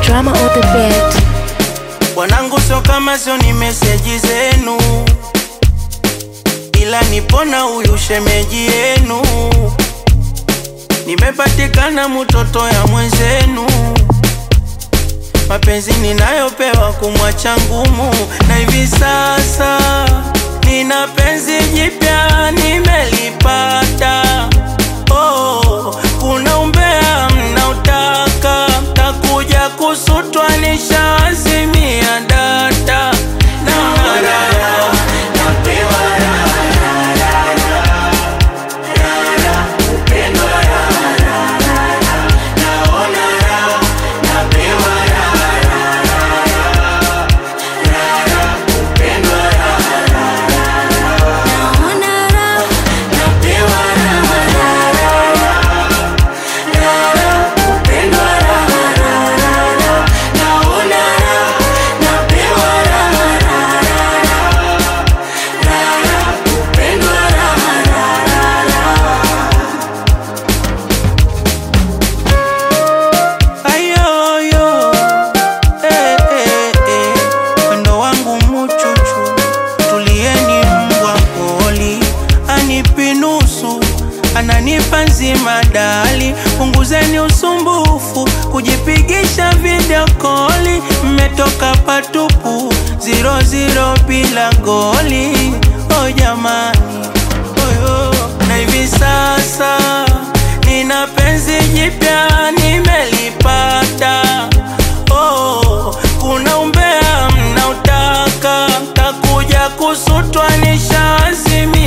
Drama on the beat. Wanangu sio kama sio ni message zenu, ila nipona huyu shemeji yenu. Nimepatikana mtoto ya mwenzenu, mapenzi ninayopewa kumwacha ngumu. Na hivi sasa nina penzi jipya nimelipata. Oh, kuna umbea mnautaka, takuja kusutwa nishaazimia data. Ananipa nzima dali, punguzeni usumbufu, kujipigisha video call. Mmetoka patupu 0-0 bila goli. Oh jamani, oh. Na hivi sasa nina penzi jipya nimelipata. Oh, kuna umbea mnautaka, takuja kusutwa nishaazimia